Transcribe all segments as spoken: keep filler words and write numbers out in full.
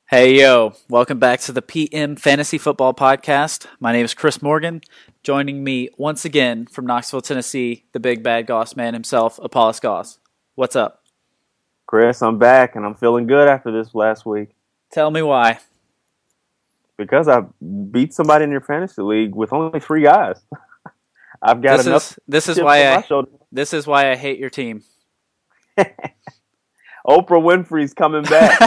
Hey, yo, welcome back to the P M Fantasy Football Podcast. My name is Chris Morgan. Joining me once again from Knoxville, Tennessee, the big bad Goss man himself, Apollos Goss. What's up? Chris, I'm back and I'm feeling good after this last week Tell me why. because I beat somebody in your fantasy league with only three guys. I've got This enough is this is chips on why my I shoulder. this is why I hate your team. Oprah Winfrey's coming back.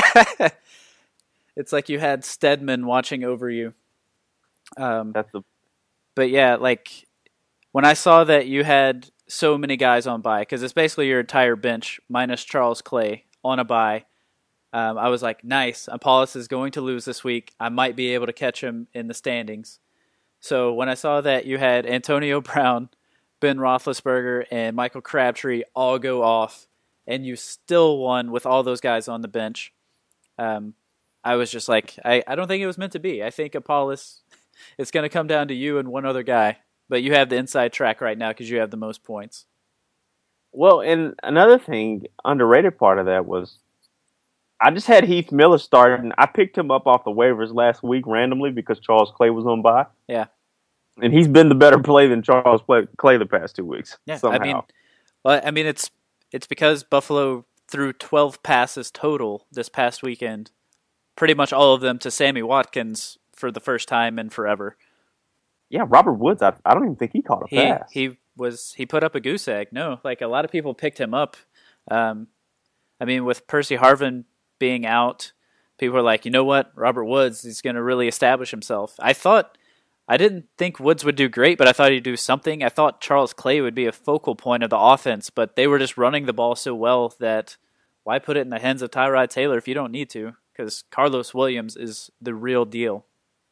It's like you had Stedman watching over you. Um, That's the but yeah, like when I saw that you had so many guys on bye, because it's basically your entire bench minus Charles Clay on a bye. Um, I was like, nice. Apollos is going to lose this week. I might be able to catch him in the standings. So when I saw that you had Antonio Brown, Ben Roethlisberger, and Michael Crabtree all go off, and you still won with all those guys on the bench, um, I was just like, I, I don't think it was meant to be. I think Apollos, it's going to come down to you and one other guy. But you have the inside track right now because you have the most points. well, and another thing, underrated part of that was I just had Heath Miller starting. I picked him up off the waivers last week randomly because Charles Clay was on bye, Yeah. and he's been the better play than Charles Clay the past two weeks Yeah. I mean, somehow. well, I mean, it's it's because Buffalo threw twelve passes total this past weekend, pretty much all of them to Sammy Watkins for the first time in forever. Yeah, Robert Woods. I, I don't even think he caught a He pass. he was he put up a goose egg. No, like a lot of people picked him up. Um, I mean, with Percy Harvin being out, people were like, you know what, Robert Woods is going to really establish himself. I thought I didn't think Woods would do great, but I thought he'd do something. I thought Charles Clay would be a focal point of the offense, but they were just running the ball so well that why put it in the hands of Tyrod Taylor if you don't need to? Because Carlos Williams is the real deal.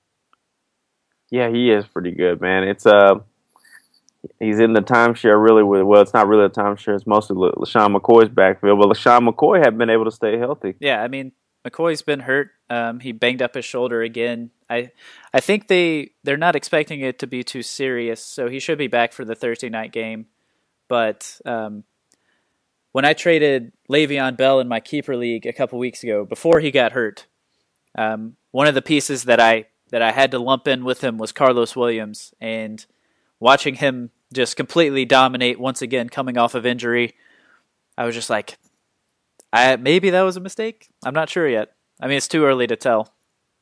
Yeah, he is pretty good, man. It's uh, he's in the timeshare really with. Well, it's not really a timeshare. It's mostly La- LaShawn McCoy's backfield, but LaShawn McCoy had been able to stay healthy. Yeah, I mean McCoy's been hurt. Um, he banged up his shoulder again. I I think they they're not expecting it to be too serious, so he should be back for the Thursday night game. But um, when I traded Le'Veon Bell in my keeper league a couple weeks ago, before he got hurt, um, one of the pieces that I that I had to lump in with him was Carlos Williams, and watching him just completely dominate once again, coming off of injury, I was just like, I maybe that was a mistake. I'm not sure yet. I mean, it's too early to tell.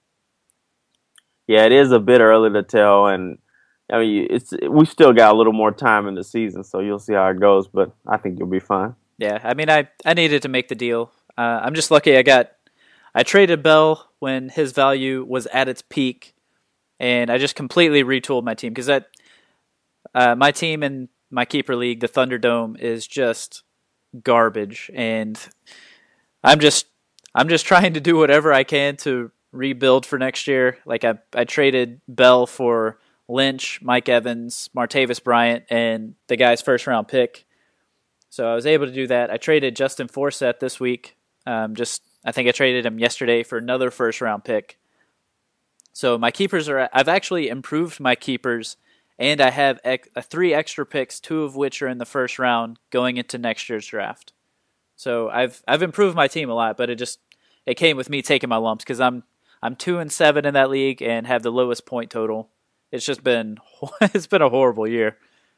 Yeah, it is a bit early to tell, and I mean, it's we still got a little more time in the season, so you'll see how it goes. But I think you'll be fine. Yeah, I mean, I I needed to make the deal. Uh, I'm just lucky I got I traded Bell when his value was at its peak, and I just completely retooled my team because that uh, my team in my keeper league, the Thunderdome, is just garbage, and I'm just I'm just trying to do whatever I can to rebuild for next year. Like I I traded Bell for Lynch, Mike Evans, Martavis Bryant, and the guy's first round pick. So I was able to do that. I traded Justin Forsett this week. Um, just I think I traded him yesterday for another first round pick. So my keepers are. I've actually improved my keepers, and I have ex, uh, three extra picks, two of which are in the first round going into next year's draft. So I've I've improved my team a lot, but it just it came with me taking my lumps because I'm I'm two and seven in that league and have the lowest point total. It's just been it's been a horrible year.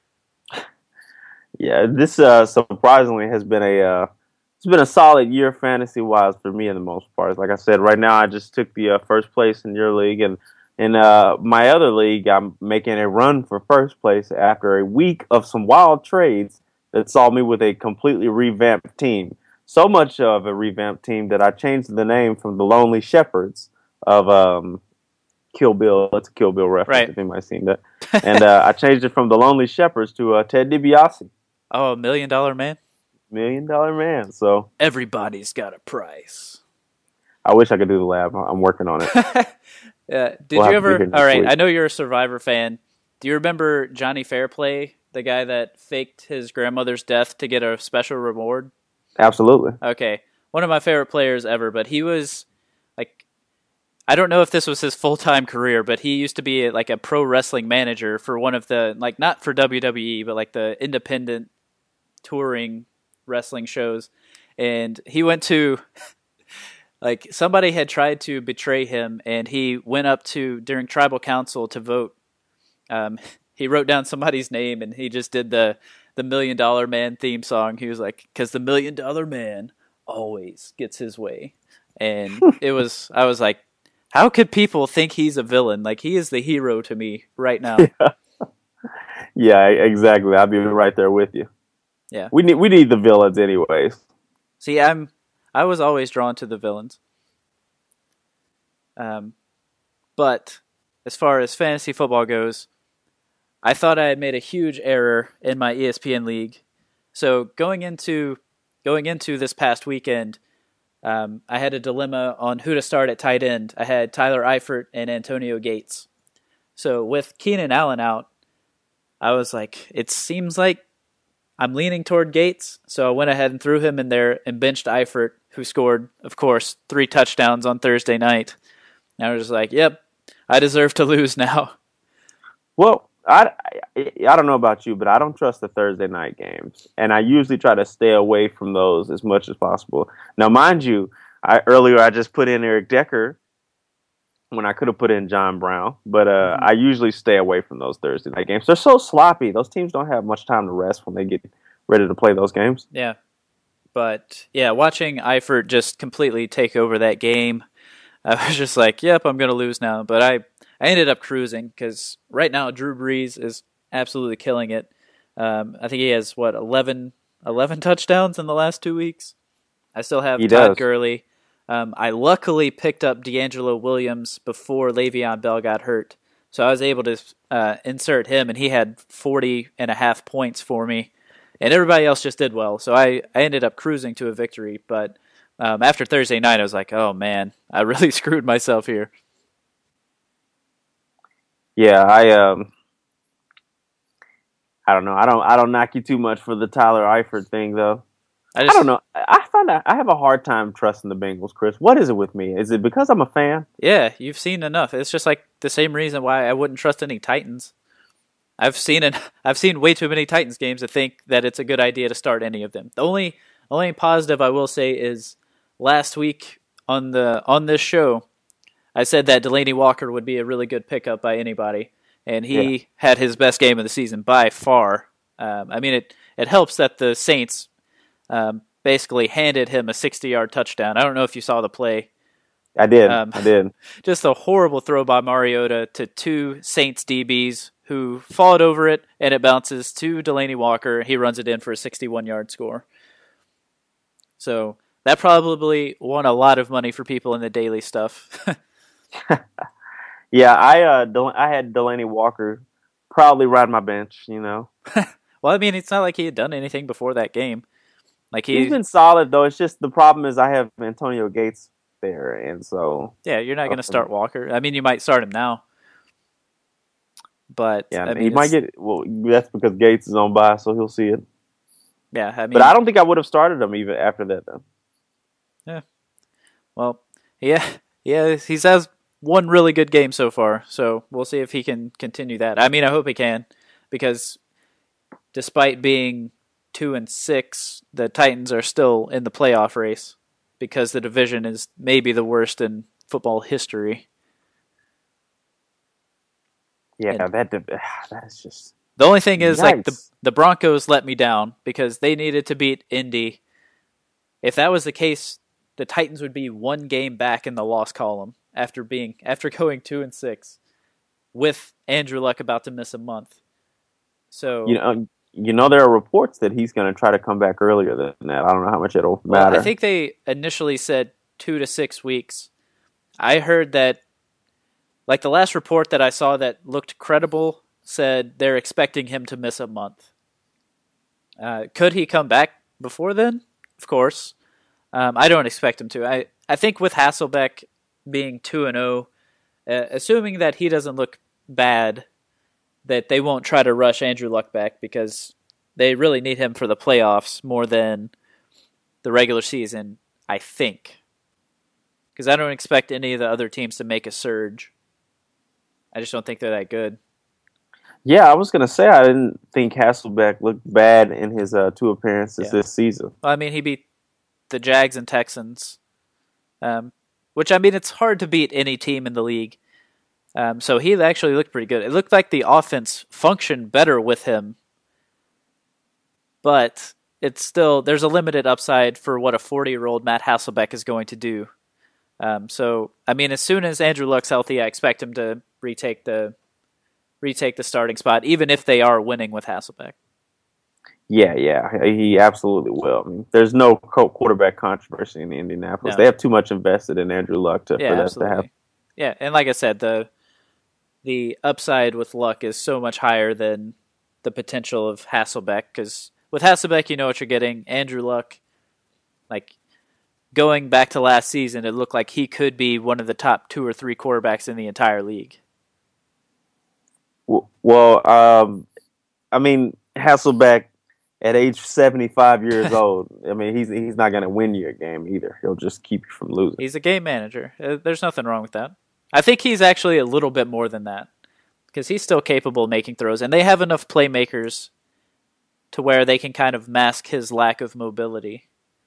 Yeah, this uh, surprisingly has been a uh, it's been a solid year fantasy wise for me in the most part. Like I said, right now I just took the uh, first place in your league, and in uh, my other league, I'm making a run for first place after a week of some wild trades that saw me with a completely revamped team. So much of a revamped team that I changed the name from the Lonely Shepherds of um, Kill Bill. It's a Kill Bill reference Right. if anybody's seen that. And uh, I changed it from the Lonely Shepherds to uh, Ted DiBiase. Oh, a million dollar man. Million Dollar Man. So Everybody's got a price. I wish I could do the lab. I'm working on it. Yeah. Did We'll you have to be ever? here All next right. week. I know you're a Survivor fan. Do you remember Johnny Fairplay, the guy that faked his grandmother's death to get a special reward? Absolutely. Okay. One of my favorite players ever, but he was like, I don't know if this was his full time career, but he used to be like a pro wrestling manager for one of the, like, not for W W E, but like the independent touring wrestling shows. And he went to Like somebody had tried to betray him, and he went up to during tribal council to vote. Um, he wrote down somebody's name, and he just did the the Million Dollar Man theme song. He was like, "Because the Million Dollar Man always gets his way," and it was. I was like, "How could people think he's a villain? Like he is the hero to me right now." Yeah, exactly. I'll be right there with you. Yeah, we need we need the villains anyways. see, I'm I was always drawn to the villains. Um, but as far as fantasy football goes, I thought I had made a huge error in my E S P N league. So going into going into this past weekend, um, I had a dilemma on who to start at tight end. I had Tyler Eifert and Antonio Gates. So with Keenan Allen out, I was like, it seems like I'm leaning toward Gates. So I went ahead and threw him in there and benched Eifert, who scored, of course, three touchdowns on Thursday night. And I was just like, yep, I deserve to lose now. Well, I, I, I don't know about you, but I don't trust the Thursday night games. And I usually try to stay away from those as much as possible. Now, mind you, I earlier I just put in Eric Decker when I could have put in John Brown. But uh, mm-hmm. I usually stay away from those Thursday night games. They're so sloppy. Those teams don't have much time to rest when they get ready to play those games. Yeah. But, yeah, watching Eifert just completely take over that game, I was just like, yep, I'm going to lose now. But I, I ended up cruising because right now Drew Brees is absolutely killing it. Um, I think he has, what, eleven, eleven touchdowns in the last two weeks? I still have he Todd does. Gurley. Um, I luckily picked up D'Angelo Williams before Le'Veon Bell got hurt. So I was able to uh, insert him, and he had forty and a half points for me. And everybody else just did well. So I, I ended up cruising to a victory. But um, after Thursday night, I was like, oh, man, I really screwed myself here. Yeah, I um, I don't know. I don't I don't knock you too much for the Tyler Eifert thing, though. I, just, I don't know. I find I have a hard time trusting the Bengals, Chris. What is it with me? Is it because I'm a fan? Yeah, you've seen enough. It's just like the same reason why I wouldn't trust any Titans. I've seen an, I've seen way too many Titans games to think that it's a good idea to start any of them. The only only positive I will say is last week on the on this show, I said that Delaney Walker would be a really good pickup by anybody, and he yeah. had his best game of the season by far. Um, I mean, it it helps that the Saints um, basically handed him a sixty-yard touchdown. I don't know if you saw the play. I did. Um, I did. Just a horrible throw by Mariota to two Saints D Bs who fought over it, and it bounces to Delaney Walker. He runs it in for a sixty-one-yard score. So that probably won a lot of money for people in the daily stuff. Yeah, I uh, Del- I had Delaney Walker probably ride my bench, you know. Well, I mean, it's not like he had done anything before that game. Like he, He's been solid, though. It's just the problem is I have Antonio Gates there, and so... Yeah, you're not going to start Walker. I mean, you might start him now. But, yeah, I mean, he might get... Well, that's because Gates is on bye, so he'll see it. Yeah, I mean... But I don't think I would have started him even after that, though. Yeah. Well, yeah, yeah, he's has one really good game so far, so we'll see if he can continue that. I mean, I hope he can, because despite being two and six, the Titans are still in the playoff race because the division is maybe the worst in football history. Yeah, and that that is just... The only thing is, Yikes. like, the, the Broncos let me down because they needed to beat Indy. If that was the case, the Titans would be one game back in the loss column after being after going two and six, with Andrew Luck about to miss a month. So you know, you know, there are reports that he's going to try to come back earlier than that. I don't know how much it'll matter. Well, I think they initially said two to six weeks. I heard that, like the last report that I saw that looked credible said they're expecting him to miss a month. Uh, could he come back before then? Of course. Um, I don't expect him to. I, I think with Hasselbeck being two and oh, uh, assuming that he doesn't look bad, that they won't try to rush Andrew Luck back because they really need him for the playoffs more than the regular season, I think. Because I don't expect any of the other teams to make a surge. I just don't think they're that good. Yeah, I was going to say I didn't think Hasselbeck looked bad in his uh, two appearances yeah. this season. Well, I mean, he beat the Jags and Texans. Um, which, I mean, it's hard to beat any team in the league. Um, so he actually looked pretty good. It looked like the offense functioned better with him, but it's still, there's a limited upside for what a forty-year-old Matt Hasselbeck is going to do. Um, so, I mean, as soon as Andrew Luck's healthy, I expect him to retake the retake the starting spot, even if they are winning with Hasselbeck. Yeah, yeah, he absolutely will. I mean, there's no quarterback controversy in Indianapolis. No. They have too much invested in Andrew Luck to, Yeah, for that absolutely. to happen. Yeah, and like I said, the the upside with Luck is so much higher than the potential of Hasselbeck, because with Hasselbeck, you know what you're getting. Andrew Luck, like, going back to last season, it looked like he could be one of the top two or three quarterbacks in the entire league. Well, um, I mean, Hasselbeck at age seventy-five years old, I mean, he's he's not going to win you a game either. He'll just keep you from losing. He's a game manager. There's nothing wrong with that. I think he's actually a little bit more than that, because he's still capable of making throws, and they have enough playmakers to where they can kind of mask his lack of mobility.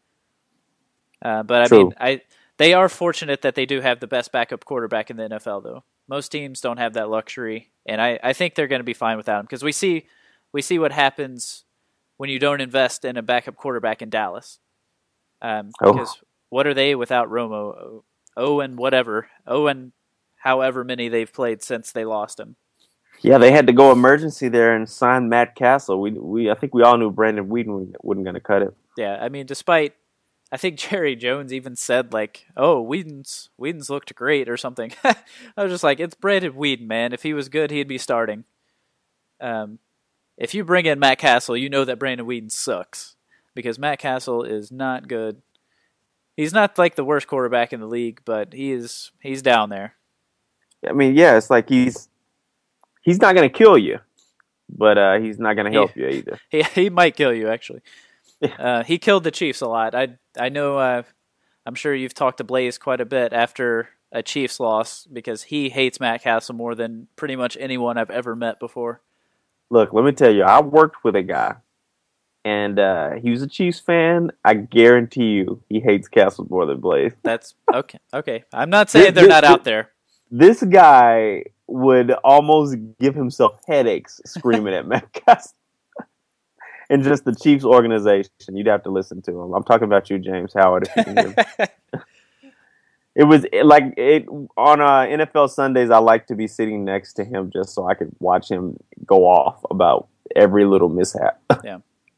Uh, but I True. mean, I they are fortunate that they do have the best backup quarterback in the N F L, though. Most teams don't have that luxury, and I, I think they're going to be fine without him, because we see we see what happens when you don't invest in a backup quarterback in Dallas. Um, Oh. Because what are they without Romo? Oh, and whatever. Oh, and however many they've played since they lost him. Yeah, they had to go emergency there and sign Matt Castle. We we I think we all knew Brandon Weeden wasn't going to cut it. Yeah, I mean, despite, I think Jerry Jones even said, like, oh, Whedon's, Whedon's looked great or something. I was just like, it's Brandon Weeden, man. If he was good, he'd be starting. Um, if you bring in Matt Castle, you know that Brandon Weeden sucks, because Matt Castle is not good. He's not like the worst quarterback in the league, but he is he's down there. I mean, yeah, it's like he's he's not going to kill you, but uh, he's not going to help he, you either. He he might kill you, actually. Uh, he killed the Chiefs a lot. I I know. Uh, I'm sure you've talked to Blaze quite a bit after a Chiefs loss, because he hates Matt Castle more than pretty much anyone I've ever met before. Look, let me tell you, I worked with a guy, and uh, he was a Chiefs fan. I guarantee you, he hates Castle more than Blaze. That's okay. Okay, I'm not saying This- they're this- not out there. This guy would almost give himself headaches screaming at Matt Castle. And just the Chiefs organization, you'd have to listen to him. I'm talking about you, James Howard. If you can hear me. It was like it on uh, N F L Sundays. I like to be sitting next to him just so I could watch him go off about every little mishap. Yeah.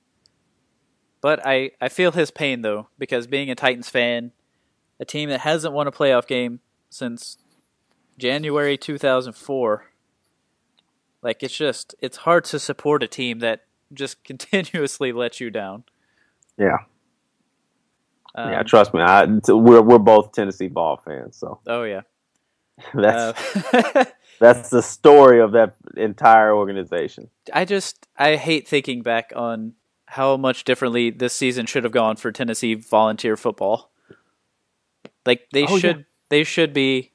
But I, I feel his pain, though, because being a Titans fan, a team that hasn't won a playoff game since January two thousand four, like, it's just, it's hard to support a team that just continuously lets you down. Yeah. Um, yeah, trust me. I, we're we're both Tennessee ball fans, so oh, yeah. that's Uh, that's the story of that entire organization. I just, I hate thinking back on how much differently this season should have gone for Tennessee Volunteer football. Like, they Oh, should, yeah. they should be,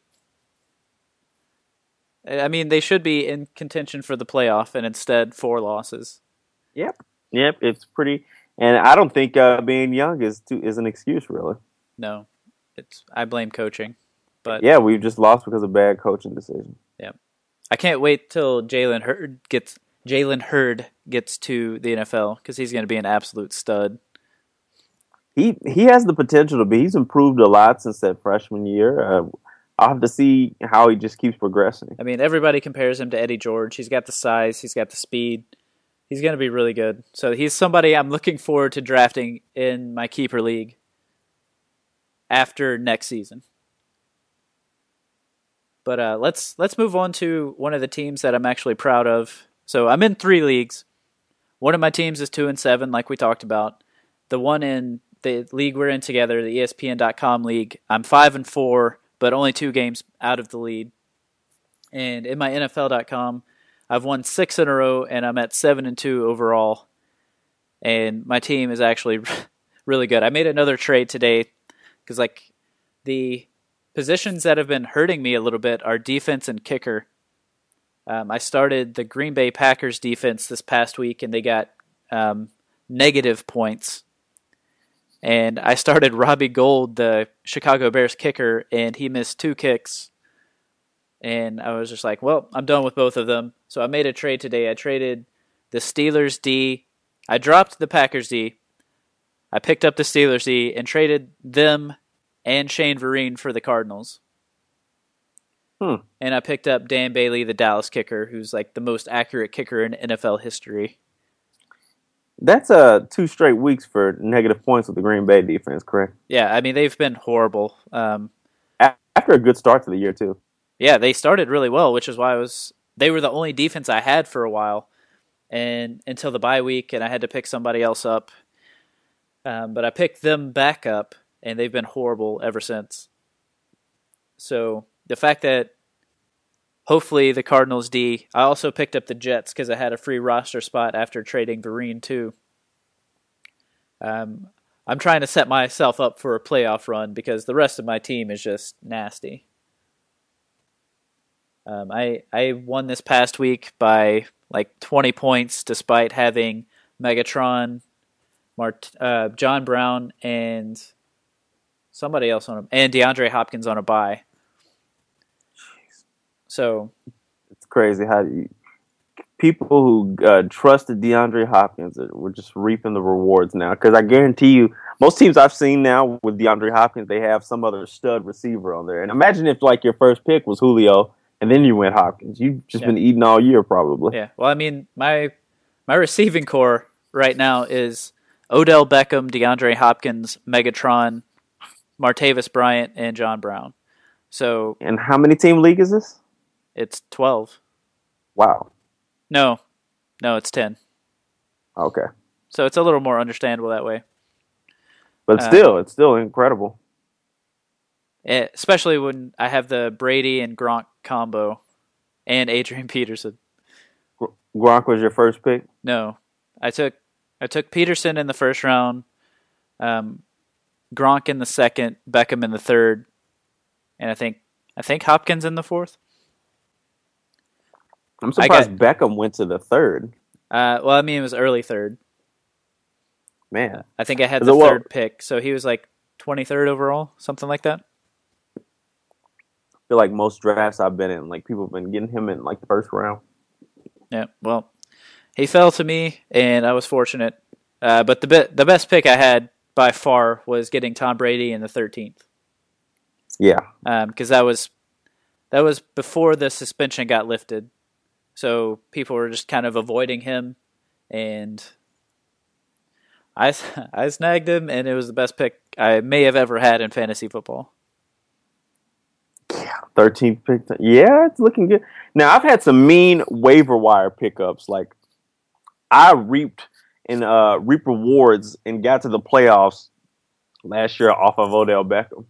I mean, they should be in contention for the playoff, and instead four losses. Yep, yep. It's pretty, and I don't think uh, being young is too, is an excuse, really. No, it's I blame coaching, but Yeah, we've just lost because of bad coaching decisions. yeah, I can't wait till Jalen Hurd gets Jalen Hurd gets to the N F L, because he's going to be an absolute stud. He he has the potential to be. He's improved a lot since that freshman year. Uh, I'll have to see how he just keeps progressing. I mean, everybody compares him to Eddie George. He's got the size, he's got the speed. He's going to be really good. So he's somebody I'm looking forward to drafting in my keeper league after next season. But uh, let's let's move on to one of the teams that I'm actually proud of. So I'm in three leagues. One of my teams is two and seven, like we talked about. The one in the league we're in together, the E S P N dot com league, I'm five and four, but only two games out of the lead. And in my N F L dot com, I've won six in a row, and I'm at seven and two overall. And my team is actually really good. I made another trade today because, like, the positions that have been hurting me a little bit are defense and kicker. Um, I started the Green Bay Packers defense this past week, and they got um, negative points. and I started Robbie Gould, the Chicago Bears kicker, and he missed two kicks. And I was just like, well, I'm done with both of them. So I made a trade today. I traded the Steelers D. I dropped the Packers D. I picked up the Steelers D and traded them and Shane Vereen for the Cardinals. Hmm. And I picked up Dan Bailey, the Dallas kicker, who's like the most accurate kicker in N F L history. That's uh two straight weeks for negative points with the Green Bay defense, correct? Yeah, I mean, they've been horrible. Um, After a good start to the year, too. yeah, they started really well, which is why I was. They were the only defense I had for a while, and until the bye week, and I had to pick somebody else up. Um, but I picked them back up, and they've been horrible ever since. So the fact that hopefully the Cardinals D, I also picked up the Jets because I had a free roster spot after trading Vereen too. Um, I'm trying to set myself up for a playoff run because the rest of my team is just nasty. Um, I I won this past week by like twenty points despite having Megatron, Mart, uh, John Brown, and somebody else on him, and DeAndre Hopkins on a bye. So it's crazy how you, people who uh, trusted DeAndre Hopkins were just reaping the rewards now. Because I guarantee you, most teams I've seen now with DeAndre Hopkins, they have some other stud receiver on there. And imagine if like your first pick was Julio, and then you went Hopkins. You've just yeah. been eating all year, probably. Yeah. Well, I mean, my my receiving core right now is Odell Beckham, DeAndre Hopkins, Megatron, Martavis Bryant, and John Brown. So. And how many team league is this? It's twelve. Wow. No, no, it's ten. Okay. So it's a little more understandable that way. But still, uh, it's still incredible. It, especially when I have the Brady and Gronk combo and Adrian Peterson. Gronk was your first pick? No. I took I took Peterson in the first round, um, Gronk in the second, Beckham in the third, and I think I think Hopkins in the fourth. I'm surprised got, Beckham went to the third. Uh, well, I mean, it was early third. Man. I think I had the it, third well, pick, so he was like twenty-third overall, something like that. I feel like most drafts I've been in, like people have been getting him in like the first round. Yeah, well, he fell to me, and I was fortunate. Uh, but the be- the best pick I had by far was getting Tom Brady in the thirteenth. Yeah. Because um, that was that was before the suspension got lifted. So people were just kind of avoiding him, and I, I snagged him, and it was the best pick I may have ever had in fantasy football. Yeah, thirteenth pick. Yeah, it's looking good. Now, I've had some mean waiver wire pickups. Like, I reaped and uh, reaped rewards and got to the playoffs last year off of Odell Beckham.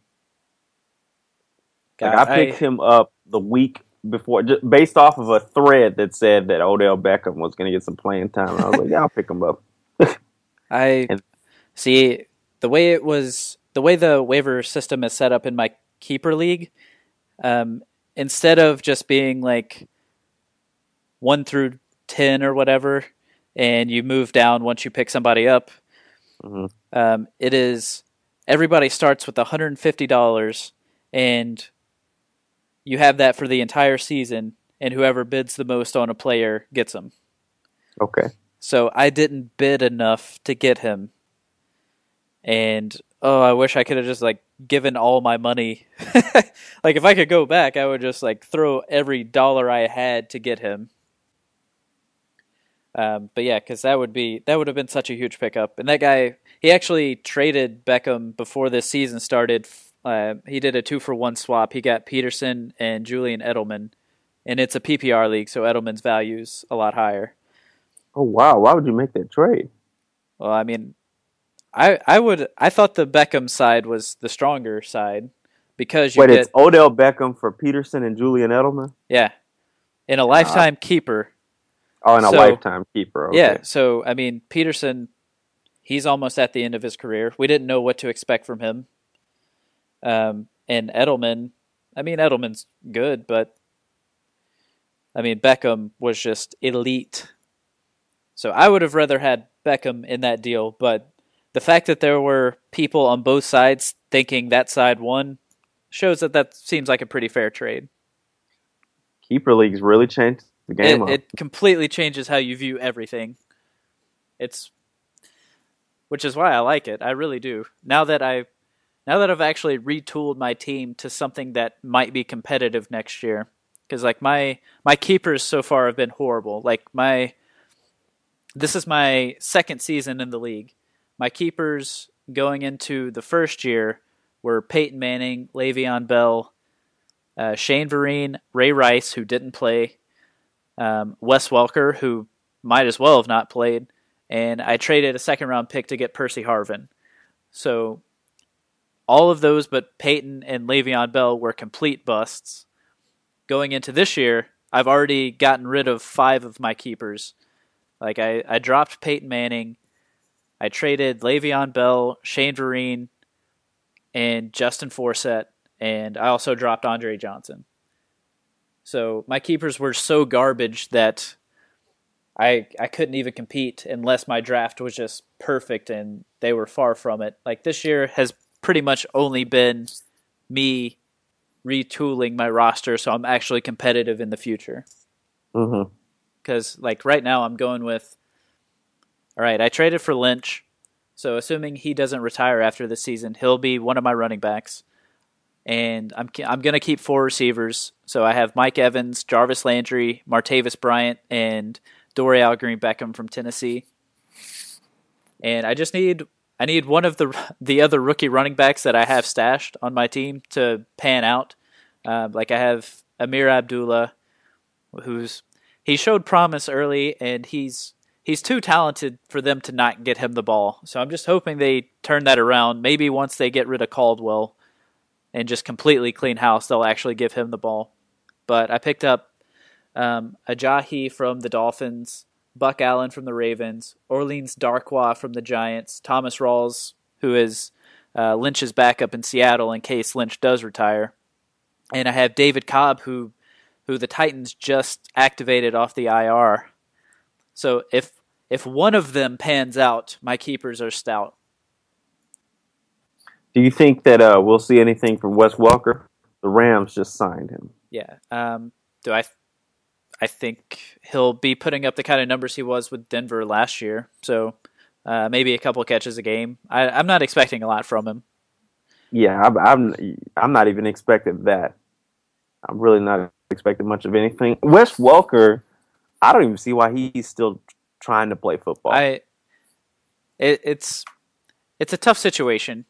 Like, God, I picked I, him up the week before, just based off of a thread that said that Odell Beckham was going to get some playing time. And I was like, yeah, I'll pick him up. I and, see the way it was, the way the waiver system is set up in my keeper league. Um, instead of just being like one through ten or whatever, and you move down once you pick somebody up, mm-hmm. um, it is everybody starts with one hundred fifty dollars, and you have that for the entire season, and whoever bids the most on a player gets them. Okay. So I didn't bid enough to get him. And, oh, I wish I could have just, like, given all my money. Like, if I could go back, I would just, like, throw every dollar I had to get him. Um, but, yeah, because that would be that would have been such a huge pickup. And that guy, he actually traded Beckham before this season started. Uh, he did a two-for-one swap. He got Peterson and Julian Edelman. And it's a P P R league, so Edelman's value's a lot higher. Oh, wow. Why would you make that trade? Well, I mean, I I would I thought the Beckham side was the stronger side because you Wait, get... it's Odell Beckham for Peterson and Julian Edelman? Yeah. In a lifetime uh, keeper. Oh, in a so, lifetime keeper. Okay. Yeah, so, I mean, Peterson, he's almost at the end of his career. We didn't know what to expect from him. Um, and Edelman, I mean, Edelman's good, but, I mean, Beckham was just elite. So I would have rather had Beckham in that deal, but the fact that there were people on both sides thinking that side won shows that that seems like a pretty fair trade. Keeper leagues really changed the game It up. it completely changes how you view everything. It's which is why I like it. I really do. Now that I now that I've actually retooled my team to something that might be competitive next year, because like my my keepers so far have been horrible. Like my this is my second season in the league. My keepers going into the first year were Peyton Manning, Le'Veon Bell, uh, Shane Vereen, Ray Rice, who didn't play, um, Wes Welker, who might as well have not played, and I traded a second round pick to get Percy Harvin. So all of those but Peyton and Le'Veon Bell were complete busts. Going into this year, I've already gotten rid of five of my keepers. Like I, I dropped Peyton Manning, I traded Le'Veon Bell, Shane Vereen, and Justin Forsett, and I also dropped Andre Johnson. So my keepers were so garbage that I I couldn't even compete unless my draft was just perfect, and they were far from it. Like this year has pretty much only been me retooling my roster so I'm actually competitive in the future. Mm-hmm. Because like right now I'm going with, all right, I traded for Lynch, so assuming he doesn't retire after this season, he'll be one of my running backs. And I'm I'm going to keep four receivers. So I have Mike Evans, Jarvis Landry, Martavis Bryant, and Dorial Green-Beckham from Tennessee. And I just need I need one of the the other rookie running backs that I have stashed on my team to pan out. Uh, like I have Amir Abdullah, who's he showed promise early, and he's he's too talented for them to not get him the ball. So I'm just hoping they turn that around. Maybe once they get rid of Caldwell and just completely clean house, they'll actually give him the ball. But I picked up um, Ajayi from the Dolphins, Buck Allen from the Ravens, Orleans Darkwa from the Giants, Thomas Rawls, who is uh, Lynch's backup in Seattle in case Lynch does retire. And I have David Cobb, who who the Titans just activated off the I R. So if if one of them pans out, my keepers are stout. Do you think that uh, we'll see anything from Wes Welker? The Rams just signed him. Yeah. Um, do I? I think he'll be putting up the kind of numbers he was with Denver last year. So uh, maybe a couple catches a game. I, I'm not expecting a lot from him. Yeah, I'm, I'm. I'm not even expecting that. I'm really not expecting much of anything. Wes Welker, I don't even see why he's still trying to play football. I. It, it's it's a tough situation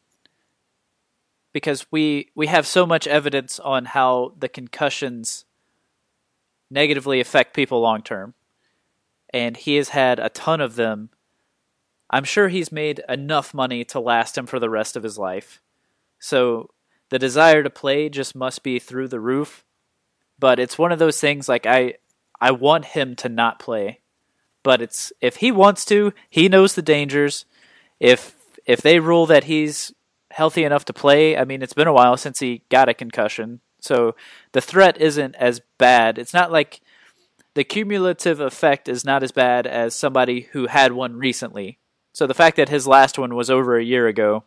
because we we have so much evidence on how the concussions negatively affect people long term, and he has had a ton of them. I'm sure he's made enough money to last him for the rest of his life. So the desire to play just must be through the roof. But it's one of those things like I I want him to not play. But it's if he wants to, he knows the dangers. If if they rule that he's healthy enough to play, I mean, it's been a while since he got a concussion. So the threat isn't as bad. It's not like the cumulative effect is not as bad as somebody who had one recently. So the fact that his last one was over a year ago,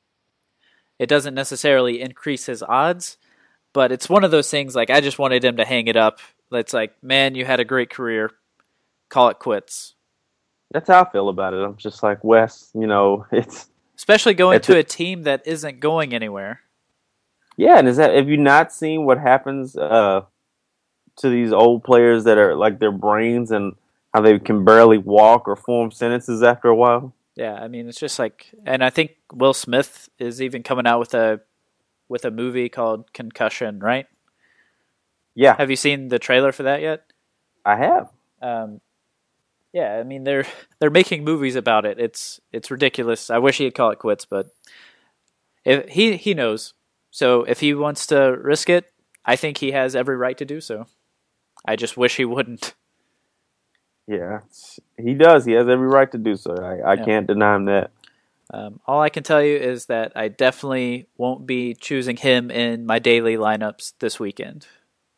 it doesn't necessarily increase his odds, but it's one of those things like I just wanted him to hang it up. It's like, man, you had a great career. Call it quits. That's how I feel about it. I'm just like, Wes, you know, it's... Especially going to a, a team that isn't going anywhere. Yeah, and is that have you not seen what happens uh, to these old players that are like their brains and how they can barely walk or form sentences after a while? Yeah, I mean, it's just like, and I think Will Smith is even coming out with a with a movie called Concussion, right? Yeah. Have you seen the trailer for that yet? I have. Um, yeah, I mean they're they're making movies about it. It's it's ridiculous. I wish he'd call it quits, but if he he knows. So if he wants to risk it, I think he has every right to do so. I just wish he wouldn't. Yeah, he does. He has every right to do so. I, I Yeah. can't deny him that. Um, all I can tell you is that I definitely won't be choosing him in my daily lineups this weekend.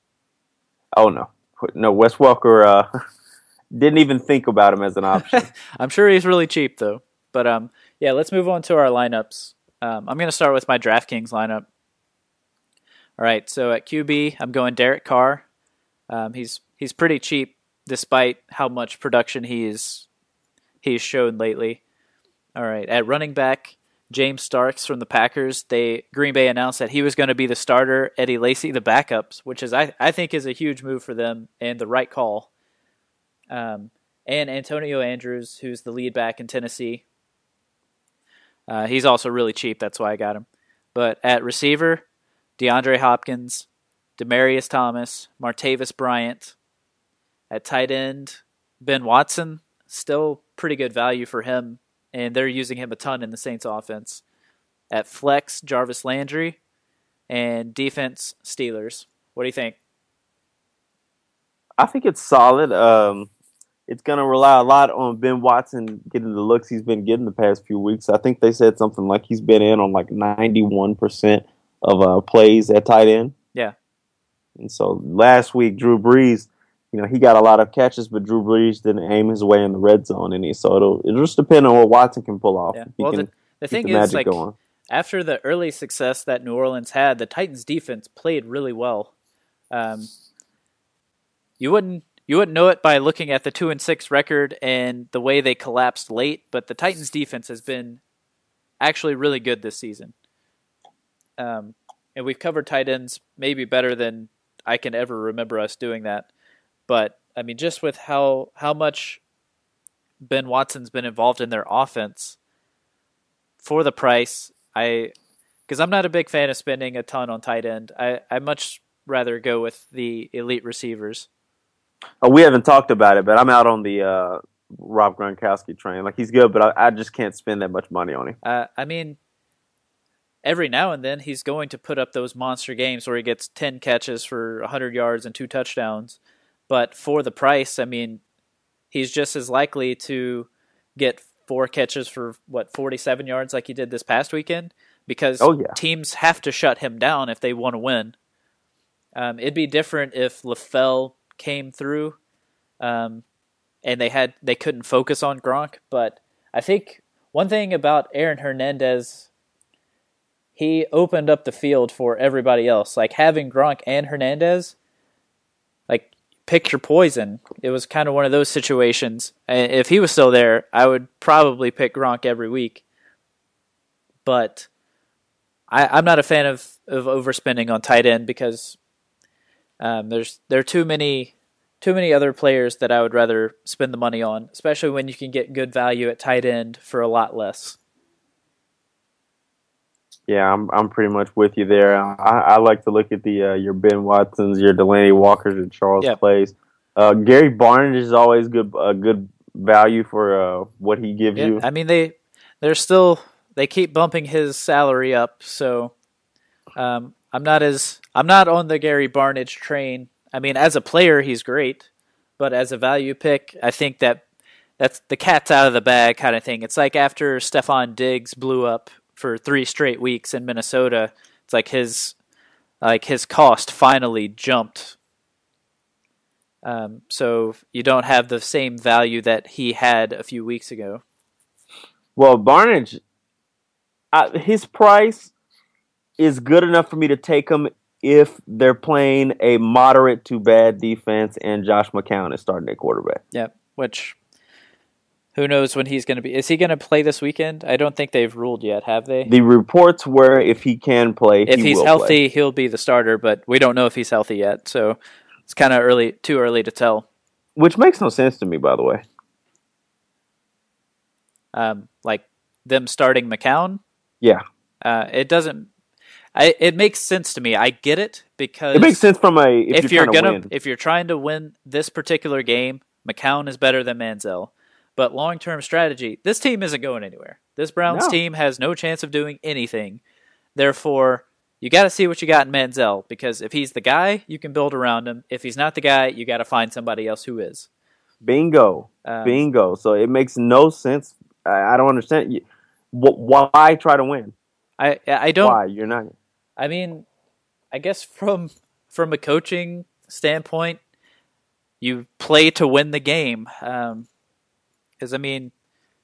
Oh, no. No, Wes Welker uh, didn't even think about him as an option. I'm sure he's really cheap, though. But um, Yeah, let's move on to our lineups. Um, I'm going to start with my DraftKings lineup. All right, so at Q B, I'm going Derek Carr. Um, he's he's pretty cheap despite how much production he's he's shown lately. All right, at running back, James Starks from the Packers. They Green Bay announced that he was going to be the starter. Eddie Lacy the backups, which is I I think is a huge move for them and the right call. Um, and Antonio Andrews, who's the lead back in Tennessee. Uh, he's also really cheap. That's why I got him. But at receiver, DeAndre Hopkins, Demarius Thomas, Martavis Bryant. At tight end, Ben Watson, still pretty good value for him, and they're using him a ton in the Saints offense. At flex, Jarvis Landry, and defense, Steelers. What do you think? I think it's solid. Um, it's going to rely a lot on Ben Watson getting the looks he's been getting the past few weeks. I think they said something like he's been in on like ninety-one percent of uh, plays at tight end. Yeah. And so last week, Drew Brees, you know, he got a lot of catches, but Drew Brees didn't aim his way in the red zone any. So it'll, it'll just depend on what Watson can pull off. Yeah. He Well, can the, the keep thing the is, magic like, going. after the early success that New Orleans had, the Titans' defense played really well. Um, you wouldn't you wouldn't know it by looking at the two and six record and the way they collapsed late, but the Titans' defense has been actually really good this season. Um, and we've covered tight ends maybe better than I can ever remember us doing that. But I mean, just with how how much Ben Watson's been involved in their offense for the price, I because I'm not a big fan of spending a ton on tight end. I I much rather go with the elite receivers. Oh, we haven't talked about it, but I'm out on the uh, Rob Gronkowski train. Like, he's good, but I, I just can't spend that much money on him. Uh, I mean, every now and then he's going to put up those monster games where he gets ten catches for one hundred yards and two touchdowns. But for the price, I mean, he's just as likely to get four catches for, what, forty-seven yards like he did this past weekend, because Oh, yeah. teams have to shut him down if they want to win. Um, it'd be different if LaFell came through um, and they had they couldn't focus on Gronk. But I think one thing about Aaron Hernandez, he opened up the field for everybody else. Like, having Gronk and Hernandez, like, pick your poison. It was kind of one of those situations. And if he was still there, I would probably pick Gronk every week. But I, I'm not a fan of, of overspending on tight end because um, there's there are too many too many other players that I would rather spend the money on, especially when you can get good value at tight end for a lot less. Yeah, I'm I'm pretty much with you there. I, I like to look at the uh, your Ben Watsons, your Delaney Walkers, and Charles Yep. Clays. Uh, Gary Barnage is always good a good value for uh, what he gives Yeah, you. I mean they they're still they keep bumping his salary up, so um, I'm not as I'm not on the Gary Barnage train. I mean, as a player, he's great, but as a value pick, I think that that's the cat's out of the bag kind of thing. It's like after Stephon Diggs blew up for three straight weeks in Minnesota, it's like his like his cost finally jumped. Um, so you don't have the same value that he had a few weeks ago. Well, Barnage, I, his price is good enough for me to take him if they're playing a moderate to bad defense and Josh McCown is starting at quarterback. Yep. Which, who knows when he's going to be? Is he going to play this weekend? I don't think they've ruled yet, have they? The reports were if he can play, if he he's will healthy, play. he'll be the starter, but we don't know if he's healthy yet. So it's kind of early, too early to tell. Which makes no sense to me, by the way. Um, like them starting McCown. Yeah. Uh, it doesn't. I, it makes sense to me. I get it because it makes sense from a if, if you're, you're trying gonna to win. if you're trying to win this particular game, McCown is better than Manziel. But long term strategy, this team isn't going anywhere. This Browns No. team has no chance of doing anything. Therefore, you got to see what you got in Manziel, because if he's the guy, you can build around him. If he's not the guy, you got to find somebody else who is. Bingo, Um, bingo. So it makes no sense. I, I don't understand. You- wh- Why try to win? I I don't. Why you're not? I mean, I guess from from a coaching standpoint, you play to win the game. Because um, I mean,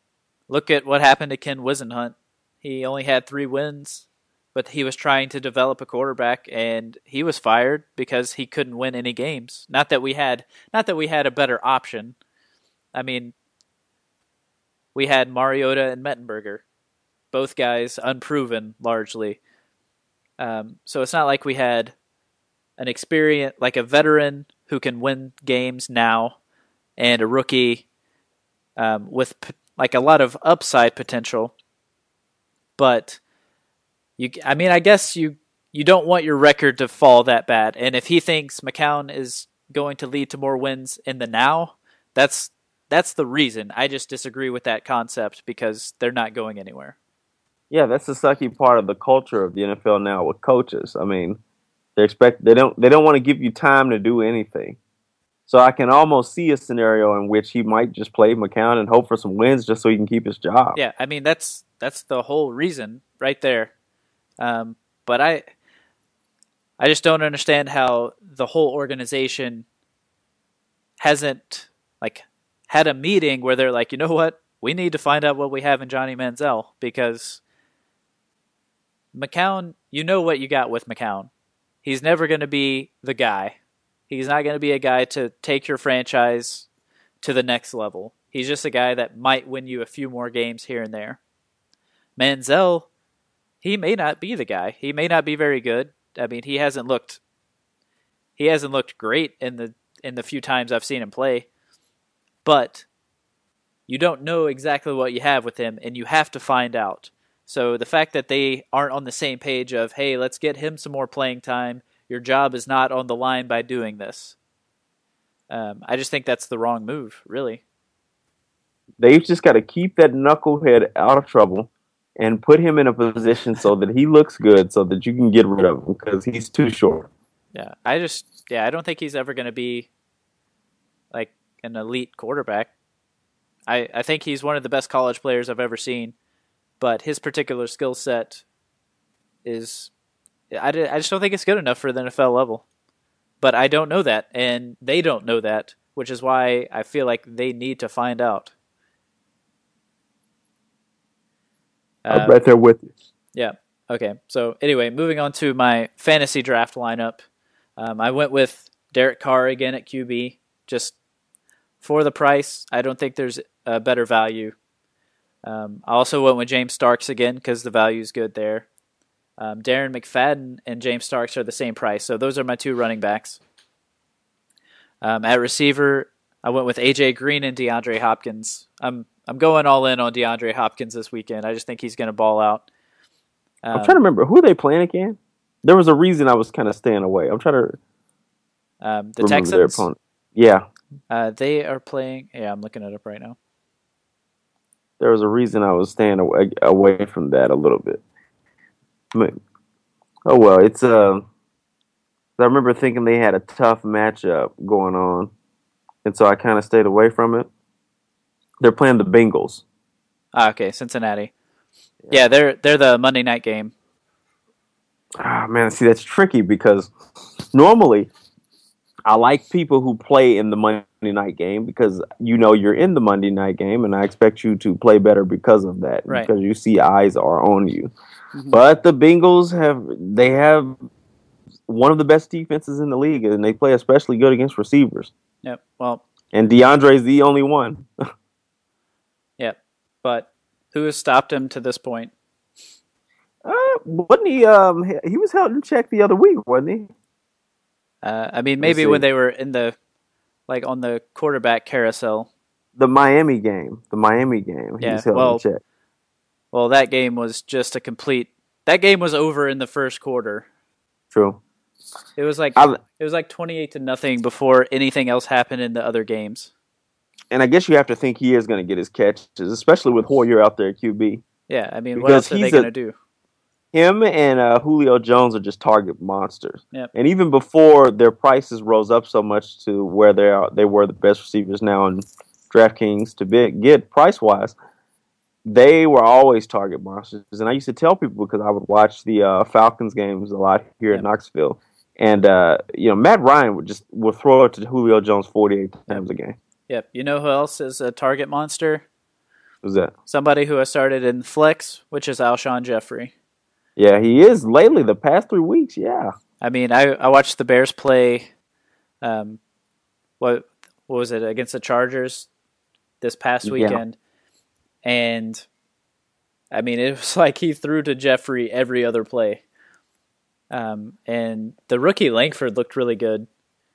look at what happened to Ken Wisenhunt. He only had three wins, but he was trying to develop a quarterback, and he was fired because he couldn't win any games. Not that we had, not that we had a better option. I mean, we had Mariota and Mettenberger, both guys unproven largely. Um, so it's not like we had an experience, like a veteran who can win games now, and a rookie um, with like a lot of upside potential. But you, I mean, I guess you you don't want your record to fall that bad. And if he thinks McCown is going to lead to more wins in the now, that's that's the reason. I just disagree with that concept because they're not going anywhere. Yeah, that's the sucky part of the culture of the N F L now with coaches. I mean, they expect they don't they don't want to give you time to do anything. So I can almost see a scenario in which he might just play McCown and hope for some wins just so he can keep his job. Yeah, I mean that's that's the whole reason right there. Um, but I I just don't understand how the whole organization hasn't like had a meeting where they're like, you know what, we need to find out what we have in Johnny Manziel, because McCown, you know what you got with McCown. He's never going to be the guy. He's not going to be a guy to take your franchise to the next level. He's just a guy that might win you a few more games here and there. Manziel, he may not be the guy. He may not be very good. I mean, he hasn't looked he hasn't looked great in the in the few times I've seen him play. But you don't know exactly what you have with him, and you have to find out. So the fact that they aren't on the same page of, hey, let's get him some more playing time, your job is not on the line by doing this. Um, I just think that's the wrong move, really. They've just got to keep that knucklehead out of trouble and put him in a position so that he looks good so that you can get rid of him because he's too short. Yeah, I just, yeah, I don't think he's ever going to be like an elite quarterback. I, I think he's one of the best college players I've ever seen, but his particular skill set is, I, I just don't think it's good enough for the N F L level. But I don't know that, and they don't know that, which is why I feel like they need to find out. I'm uh, right there with you. Yeah. Okay. So anyway, moving on to my fantasy draft lineup. Um, I went with Derek Carr again at Q B. Just for the price, I don't think there's a better value. Um, I also went with James Starks again because the value is good there. Um, Darren McFadden and James Starks are the same price, so those are my two running backs. Um, at receiver, I went with A J Green and DeAndre Hopkins. I'm I'm going all in on DeAndre Hopkins this weekend. I just think he's going to ball out. Um, I'm trying to remember who are they playing again. There was a reason I was kind of staying away. I'm trying to um, the Texans. Their opponent. Yeah, uh, they are playing. Yeah, I'm looking it up right now. There was a reason I was staying away away from that a little bit. I mean, oh well, it's uh. I remember thinking they had a tough matchup going on, and so I kind of stayed away from it. They're playing the Bengals. Ah, okay, Cincinnati. Yeah. yeah, they're they're the Monday night game. Ah, man, see, that's tricky because normally I like people who play in the Monday night game because you know you're in the Monday night game, and I expect you to play better because of that, right. Because you see eyes are on you. Mm-hmm. But the Bengals have they have one of the best defenses in the league, and they play especially good against receivers. Yep. Well, and DeAndre's the only one. Yep. But who has stopped him to this point? Uh, wasn't he? Um, he was held in check the other week, wasn't he? Uh, I mean, maybe when they were in the, like on the quarterback carousel. The Miami game. The Miami game. He yeah, was held well, in check. Well, that game was just a complete. That game was over in the first quarter. True. It was like I, it was like twenty-eight to nothing before anything else happened in the other games. And I guess you have to think he is going to get his catches, especially with Hoyer out there at Q B. Yeah, I mean, because what else are they going to do? Him and uh, Julio Jones are just target monsters. Yep. And even before their prices rose up so much to where they are, they were the best receivers now in DraftKings to be, get price-wise, they were always target monsters. And I used to tell people because I would watch the uh, Falcons games a lot here yep. in Knoxville. And, uh, you know, Matt Ryan would just would throw it to Julio Jones forty-eight times a game. Yep. You know who else is a target monster? Who's that? Somebody who has started in flex, which is Alshon Jeffrey. Yeah, he is lately. The past three weeks, yeah. I mean, I, I watched the Bears play. Um, what what was it against the Chargers this past Yeah. weekend? And I mean, it was like he threw to Jeffrey every other play. Um, and the rookie Langford looked really good.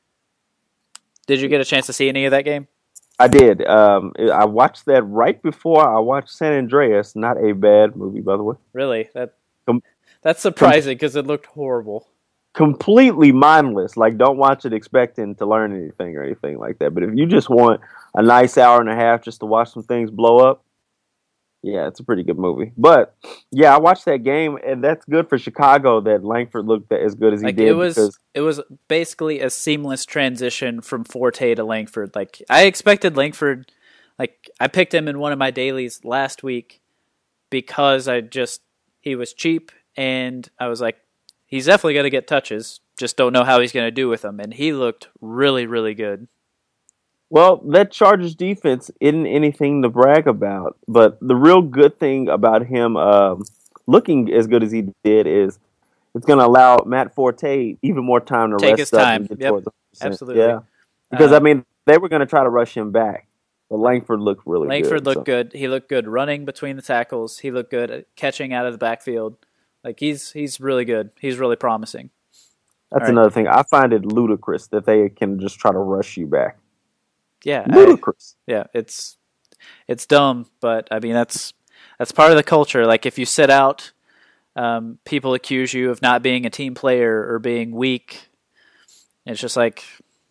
Did you get a chance to see any of that game? I did. Um, I watched that right before I watched San Andreas. Not a bad movie, by the way. Really? That Com- that's surprising because it looked horrible. Completely mindless. Like, don't watch it expecting to learn anything or anything like that. But if you just want a nice hour and a half just to watch some things blow up, yeah, it's a pretty good movie. But yeah, I watched that game, and that's good for Chicago that Langford looked as good as he Like did. it was, because it was basically a seamless transition from Forte to Langford. Like I expected Langford, like I picked him in one of my dailies last week because I just he was cheap, and I was like, he's definitely going to get touches. Just don't know how he's going to do with them, and he looked really, really good. Well, that Chargers defense isn't anything to brag about, but the real good thing about him um, looking as good as he did is it's going to allow Matt Forte even more time to Take his rest up time. and get Yep, towards one hundred percent. absolutely. Yeah, because I Uh, mean they were going to try to rush him back, but Langford looked really Langford good. looked So good. He looked good running between the tackles. He looked good at catching out of the backfield. Like he's he's really good. He's really promising. All that's right. another thing. I find it ludicrous that they can just try to rush you back. Yeah, I Ludicrous. yeah, it's it's dumb, but I mean that's that's part of the culture. Like if you sit out, um, people accuse you of not being a team player or being weak. It's just like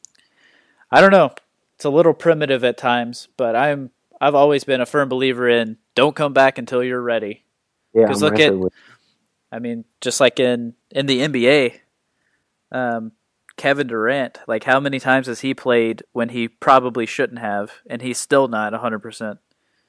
I don't know. It's a little primitive at times, but I'm I've always been a firm believer in don't come back until you're ready. Yeah, Because I'm look right at, there with. I mean, just like in in the N B A, um, Kevin Durant, like how many times has he played when he probably shouldn't have, and he's still not one hundred percent.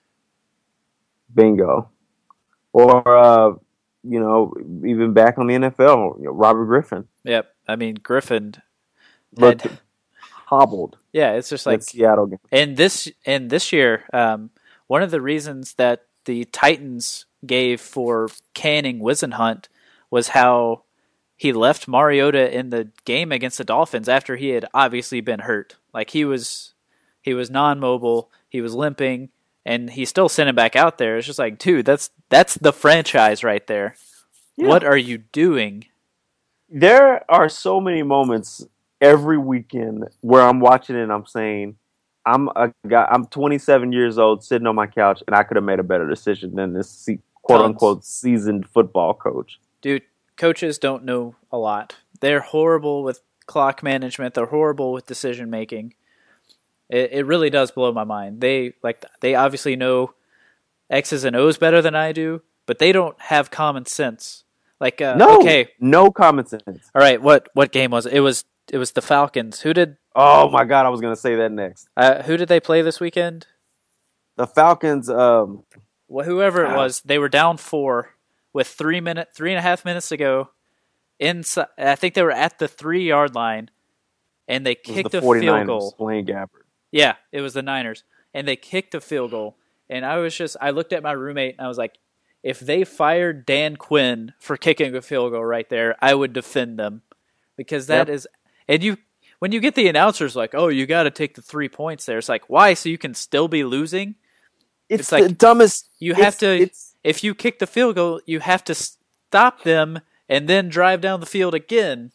Bingo. Or uh, you know, even back on the N F L, you know, Robert Griffin Yep. I mean, Griffin looked had, hobbled yeah, it's just that like, Seattle game. and this and this year, um, one of the reasons that the Titans gave for canning Wisenhunt was how he left Mariota in the game against the Dolphins after he had obviously been hurt. Like he was, he was non-mobile, he was limping, and he still sent him back out there. It's just like, dude, that's that's the franchise right there. Yeah. What are you doing? There are so many moments every weekend where I'm watching it and I'm saying, I'm a guy, I'm twenty-seven years old sitting on my couch and I could have made a better decision than this quote Tons. unquote seasoned football coach. Dude, coaches don't know a lot. They're horrible with clock management. They're horrible with decision making. It, it really does blow my mind. They like they obviously know X's and O's better than I do, but they don't have common sense. Like, uh, No, okay, no common sense. all right, what what game was it? It was it was the Falcons. Who did Oh my God, I was going to say that next. uh, who did they play this weekend? The Falcons. Um, Well, whoever it ah, was, they were down four with three minute three and a half minutes to go. Inside, I think they were at the three yard line, and they it was kicked the a field 49ers goal. Blaine Gabbert. Yeah, it was the Niners, and they kicked a field goal. And I was just, I looked at my roommate and I was like, if they fired Dan Quinn for kicking a field goal right there, I would defend them because that Yep. is, and you, when you get the announcers like, oh, you got to take the three points there. It's like, why? So you can still be losing? It's, It's like, the dumbest. You have it's, to, It's if you kick the field goal, you have to stop them and then drive down the field again.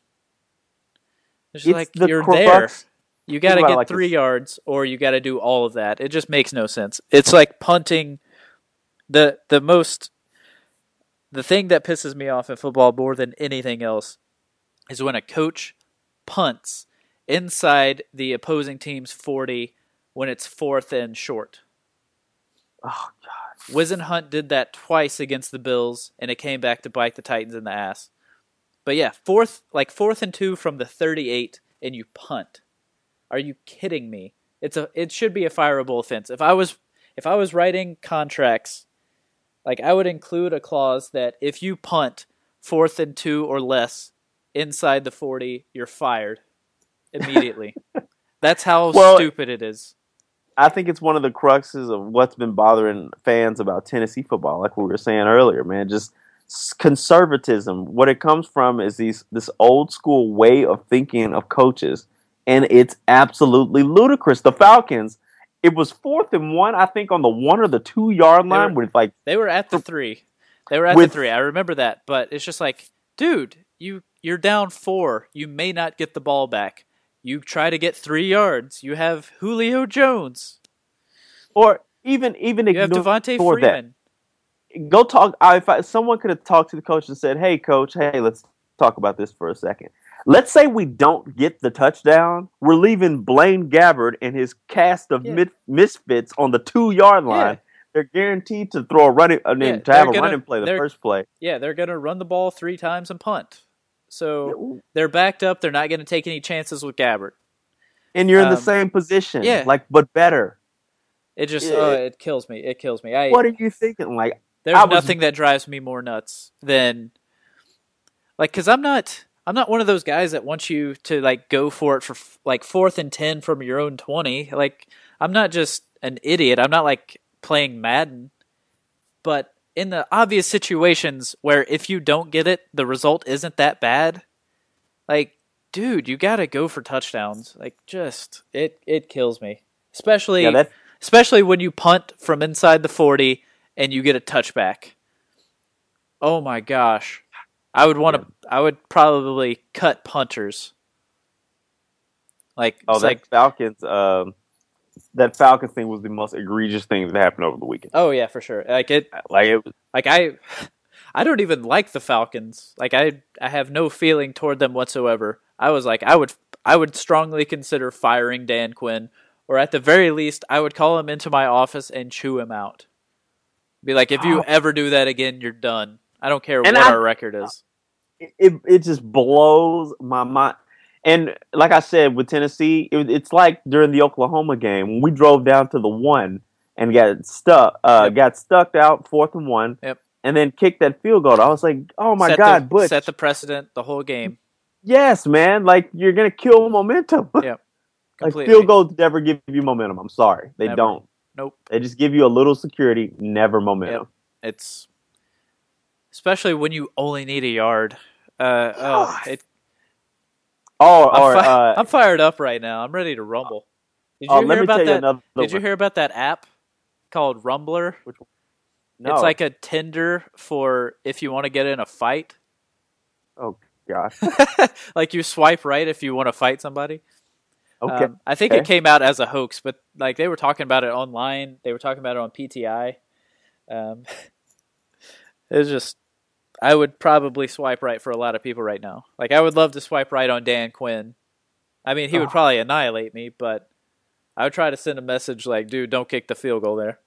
It's it's like, the you're crux. there. You got to about it get like three this. yards, or you got to do all of that. It just makes no sense. It's like punting. The the most the thing that pisses me off in football more than anything else is when a coach punts inside the opposing team's forty when it's fourth and short. Oh God. Wisenhunt did that twice against the Bills, and it came back to bite the Titans in the ass. But yeah, fourth like fourth and two from the thirty-eight, and you punt. Are you kidding me? It's a it should be a fireable offense. If I was if I was writing contracts, like I would include a clause that if you punt fourth and two or less inside the forty, you're fired immediately. That's how Well, stupid it is. I think it's one of the cruxes of what's been bothering fans about Tennessee football, like we were saying earlier, man. Just conservatism. What it comes from is these this old school way of thinking of coaches, and it's absolutely ludicrous. The Falcons, it was fourth and one, I think, on the one or the two yard They line were with like they were at the three. They were at with the three. I remember that, but it's just like, dude, you you're down four. You may not get the ball back. You try to get three yards. You have Julio Jones. or even even You have Devontae ignore that. Freeman. Go talk. I, if I, someone could have talked to the coach and said, "Hey, coach, hey, let's talk about this for a second. Let's say we don't get the touchdown. We're leaving Blaine Gabbert and his cast of Yeah. mid, misfits on the two yard line. Yeah. They're guaranteed to throw a running. I mean, Yeah, to have they're a gonna- running play the they're- first play. Yeah, they're going to run the ball three times and punt. So they're backed up. They're not going to take any chances with Gabbert. And you're in the Um, same position, yeah. like, but better. It just Yeah. oh, it kills me. It kills me. I What are you thinking? Like, There's I was- nothing that drives me more nuts than like because I'm not I'm not one of those guys that wants you to like go for it for like fourth and ten from your own twenty. Like I'm not just an idiot. I'm not like playing Madden. But in the obvious situations where if you don't get it, the result isn't that bad. Like, dude, you gotta go for touchdowns. Like, just it it kills me, especially yeah, that especially when you punt from inside the forty and you get a touchback. Oh my gosh, I would want to. I would probably cut punters. Like, oh, it's that like, Falcons. Um, that Falcons thing was the most egregious thing that happened over the weekend. oh yeah, for sure. Like it, Like it was. like I, I don't even like the Falcons. Like I, I have no feeling toward them whatsoever. I was like, I would, I would strongly consider firing Dan Quinn, or at the very least, I would call him into my office and chew him out. Be like, if you Oh. ever do that again, you're done. I don't care And what I- our record is. It it just blows my mind. And like I said, with Tennessee, it, it's like during the Oklahoma game when we drove down to the one and got stuck, uh, Yep. got stuck out fourth and one, Yep. and then kicked that field goal. I was like, oh my set god, the, Butch, set the precedent the whole game. yes, man, like you're gonna kill momentum. Yep. Like Completely. field goals never give you momentum. I'm sorry, they Never. don't. Nope. They just give you a little security, never momentum. It's especially when you only need a yard. Uh, oh, it, Oh, I'm, or fi- uh, I'm fired up right now. I'm ready to rumble. Did you oh, hear let me about tell you that? another. Did you one. hear about that app called Rumbler? No. It's like a Tinder for if you want to get in a fight. oh gosh. Like you swipe right if you want to fight somebody. Okay. Um, I think Okay. it came out as a hoax, but like they were talking about it online. They were talking about it on P T I. Um, it was just, I would probably swipe right for a lot of people right now. Like I would love to swipe right on Dan Quinn. I mean, he would Oh. probably annihilate me, but I would try to send a message like, dude, don't kick the field goal there.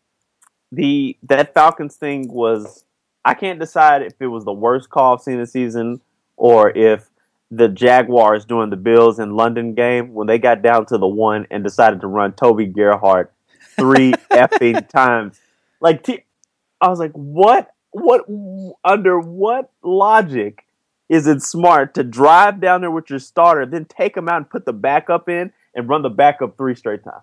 the that Falcons thing was I can't decide if it was the worst call I've seen this season or if the Jaguars during the Bills in London game when they got down to the one and decided to run Toby Gerhardt three effing times. Like t- I was like, what what under what logic is it smart to drive down there with your starter, then take him out and put the backup in and run the backup three straight times?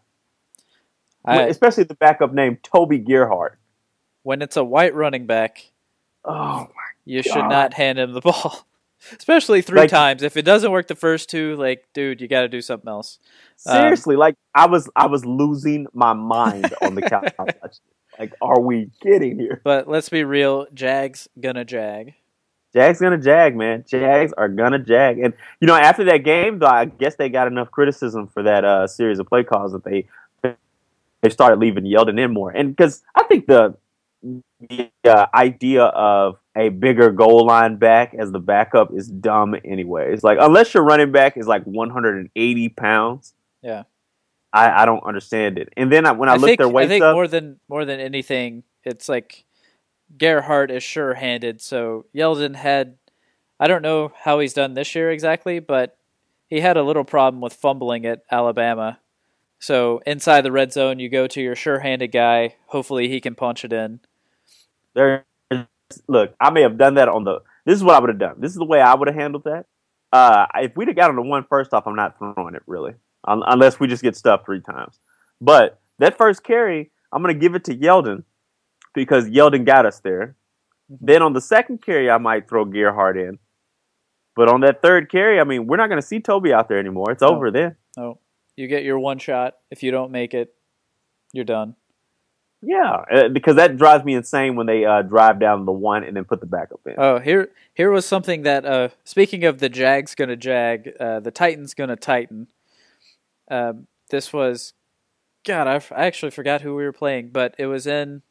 I, Especially the backup named Toby Gerhardt. when it's a white running back, Oh you God. should not hand him the ball. Especially three Like- times. If it doesn't work the first two, like, dude, you got to do something else. Um, Seriously, like I was, I was losing my mind on the couch. Like, are we kidding here? But let's be real, Jags gonna jag. Jags gonna jag, man. Jags are gonna jag, and you know, after that game, though, I guess they got enough criticism for that uh, series of play calls that they they started leaving Yeldon in more, and because I think the the uh, idea of a bigger goal line back as the backup is dumb anyway. It's like unless your running back is like one hundred eighty pounds. Yeah. I, I don't understand it. And then I, when I, I looked think, their I weights think up, more than more than anything, it's like Gerhardt is sure-handed. So Yeldon had, I don't know how he's done this year exactly, but he had a little problem with fumbling at Alabama. So inside the red zone, you go to your sure-handed guy. Hopefully he can punch it in. there. Look, I may have done that on the. This is what I would have done. This is the way I would have handled that. Uh, if we'd have got on the one first off, I'm not throwing it really, Un- unless we just get stuffed three times. But that first carry, I'm going to give it to Yeldon because Yeldon got us there. Mm-hmm. Then on the second carry, I might throw Gerhardt in. But on that third carry, I mean, we're not going to see Toby out there anymore. It's no. over then. No. You get your one shot. If you don't make it, you're done. Yeah, because that drives me insane when they uh, drive down the one and then put the backup in. Oh, here here was something that, uh, speaking of the Jags going to jag, uh, the Titans going to Titan. Uh, this was, God, I, I actually forgot who we were playing, but it was in,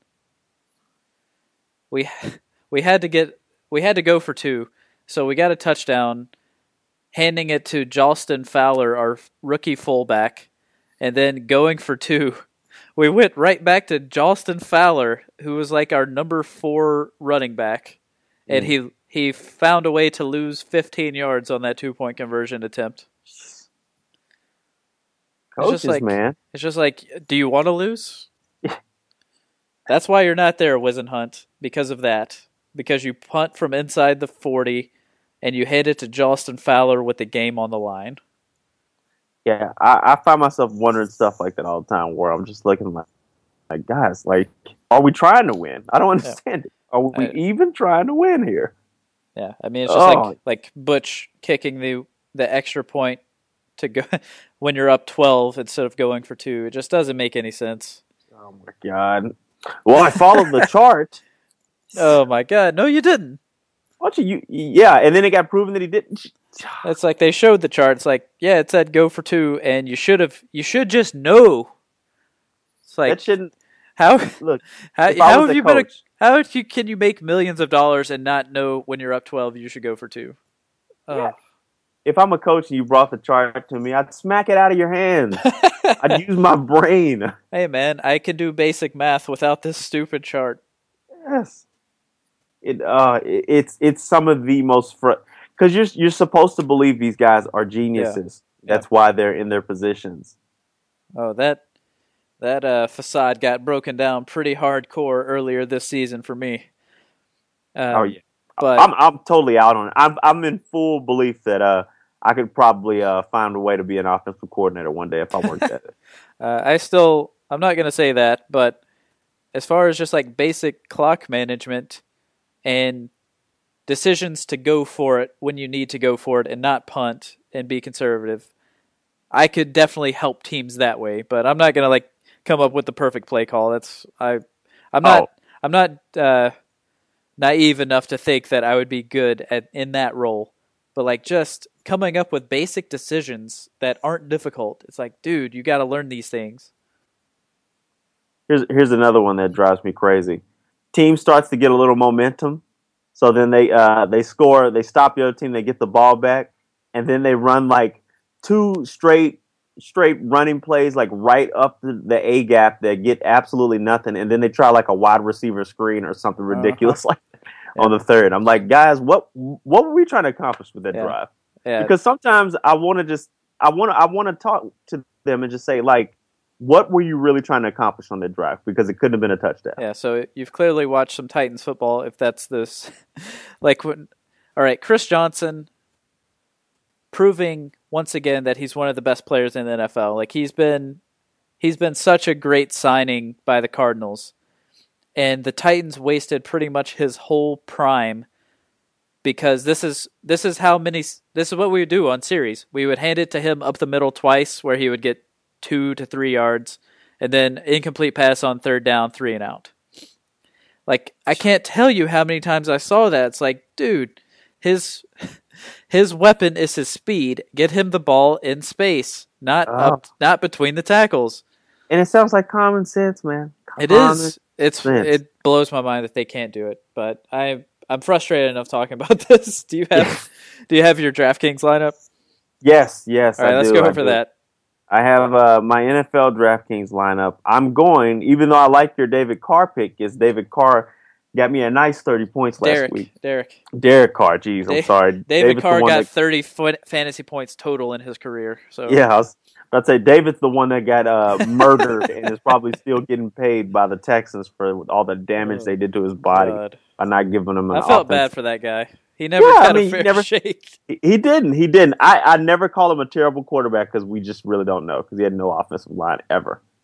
we we had to get, we had to go for two, so we got a touchdown, handing it to Jalston Fowler, our rookie fullback, and then going for two. We went right back to Jalston Fowler, who was like our number four running back, and mm. he he found a way to lose fifteen yards on that two-point conversion attempt. Coaches, it's just like, man. It's just like, do you want to lose? That's why you're not there, Wisenhunt, because of that. Because you punt from inside the forty, and you hand it to Jalston Fowler with the game on the line. Yeah, I, I find myself wondering stuff like that all the time where I'm just looking like, like guys, like, are we trying to win? I don't understand yeah. it. Are we I, even trying to win here? Yeah, I mean, it's just oh. like like Butch kicking the the extra point to go when you're up twelve instead of going for two. It just doesn't make any sense. Oh, my God. Well, I followed the chart. Oh, my God. No, you didn't. What you? Yeah, and then it got proven that he didn't. It's like they showed the chart. It's like, yeah, it said go for two, and you should have. You should just know. It's like that shouldn't. How look? How, how have you coach, been? A, how you, can you make millions of dollars and not know when you're up twelve you should go for two? Yeah. Oh. If I'm a coach and you brought the chart to me, I'd smack it out of your hands. I'd use my brain. Hey, man, I can do basic math without this stupid chart. Yes. It uh, it, it's it's some of the most fr- because you're you're supposed to believe these guys are geniuses. Yeah. That's yeah. why they're in their positions. Oh, that that uh, facade got broken down pretty hardcore earlier this season for me. Um, oh yeah, but I'm I'm totally out on it. I'm I'm in full belief that uh I could probably uh find a way to be an offensive coordinator one day if I worked at it. uh, I still I'm not gonna say that, but as far as just like basic clock management and decisions to go for it when you need to go for it and not punt and be conservative, I could definitely help teams that way. But I'm not gonna like come up with the perfect play call. That's I, I'm not oh. I'm not uh, naive enough to think that I would be good at in that role. But like just coming up with basic decisions that aren't difficult. It's like, dude, you got to learn these things. Here's here's another one that drives me crazy. Team starts to get a little momentum, so then they uh, they score, they stop the other team, they get the ball back, and then they run like two straight straight running plays like right up the, the A gap that get absolutely nothing, and then they try like a wide receiver screen or something ridiculous uh-huh. like that yeah. on the third. I'm like, guys, what what were we trying to accomplish with that yeah. drive? Yeah. Because sometimes I want to just I want to I want to talk to them and just say like, what were you really trying to accomplish on that drive? Because it couldn't have been a touchdown. Yeah, so you've clearly watched some Titans football if that's this. like, when, all right, Chris Johnson proving once again that he's one of the best players in the N F L. Like, he's been he's been such a great signing by the Cardinals. And the Titans wasted pretty much his whole prime because this is this is how many this is what we would do on series. We would hand it to him up the middle twice where he would get two to three yards, and then incomplete pass on third down, three and out. Like, I can't tell you how many times I saw that. It's like, dude, his his weapon is his speed. Get him the ball in space, not oh. up, not between the tackles. And it sounds like common sense, man. Common it is. It's sense. It blows my mind that they can't do it. But I I'm frustrated enough talking about this. Do you have do you have your DraftKings lineup? Yes, yes. All right, I let's do, go I for do. that. I have uh, my N F L DraftKings lineup. I'm going, even though I like your David Carr pick, is David Carr got me a nice thirty points last Derek, week. Derek. Derek Carr, geez, I'm Dave, sorry. David David's Carr got that, thirty fantasy points total in his career. So yeah, I was about to say, David's the one that got uh, murdered and is probably still getting paid by the Texans for all the damage oh, they did to his body God. by not giving him an I felt offense. bad for that guy. He never yeah, got I mean, a fair never, shake. He didn't. He didn't. I, I never call him a terrible quarterback because we just really don't know because he had no offensive line ever.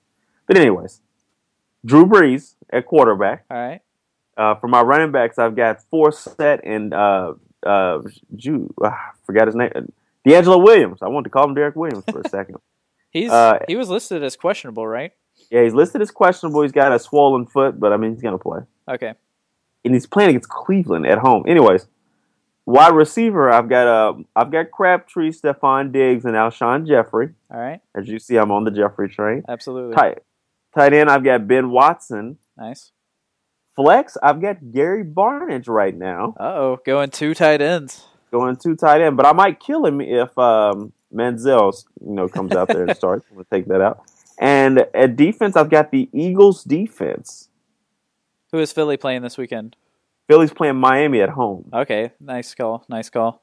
But anyways, Drew Brees at quarterback. All right. Uh, for my running backs, I've got Forsett and uh, uh, Ju- uh, forgot his name, D'Angelo Williams. I wanted to call him Derek Williams for a second. He's Uh, he was listed as questionable, right? yeah, he's listed as questionable. He's got a swollen foot, but I mean, he's going to play. Okay. And he's playing against Cleveland at home. Anyways, wide receiver, I've got uh, I've got Crabtree, Stephon Diggs, and Alshon Jeffrey. All right. As you see, I'm on the Jeffrey train. Absolutely. Tight, tight end, I've got Ben Watson. Nice. Flex, I've got Gary Barnidge right now. Uh-oh, going two tight ends. Going two tight end, but I might kill him if um, Manziel, you know, comes out there and starts. I'm gonna take that out. And at defense, I've got the Eagles defense. Who is Philly playing this weekend? Philly's playing Miami at home. Okay, nice call. Nice call.